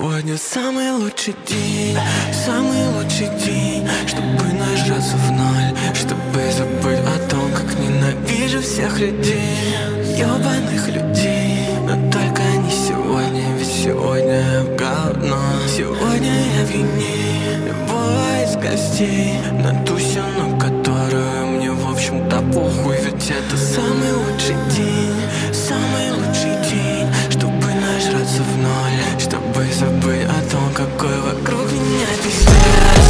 Сегодня самый лучший день, чтобы нажраться в ноль, чтобы забыть о том, как ненавижу всех людей, ёбаных людей. Но только не сегодня, ведь сегодня я говно. Сегодня я пьяней любого из гостей на ту сцену, которую мне в общем-то похуй. Ведь это самый лучший день, чтобы нажраться в ноль, чтобы забыть о том, какой вокруг меня пиздец.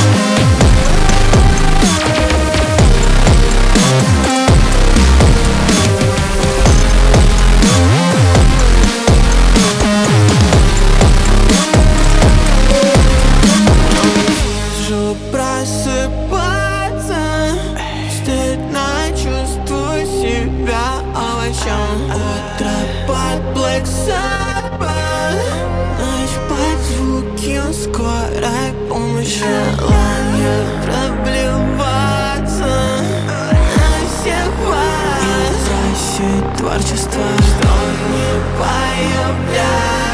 Вижу просыпаться, стыдно чувствую себя овощом. Утро под Black Sabbath, ночь под звуки скорой помощи. Желание проблеваться на всех вас. Из-за творчества, что не появляется.